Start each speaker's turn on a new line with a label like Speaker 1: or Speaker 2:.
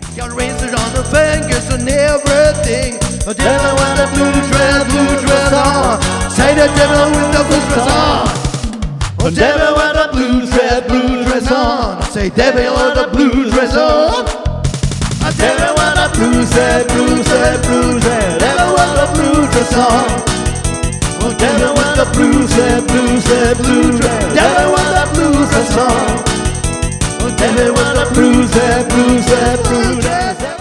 Speaker 1: Got rings on the fingers and everything. The devil with the blue dress on. Say the devil with the blue dress on. The devil with the blue dress on. Say devil with the blue dress on. The devil with the blue dress, devil with the blue dress on. The devil with the blue dress, devil with the blue dress on. The devil with the blue dress.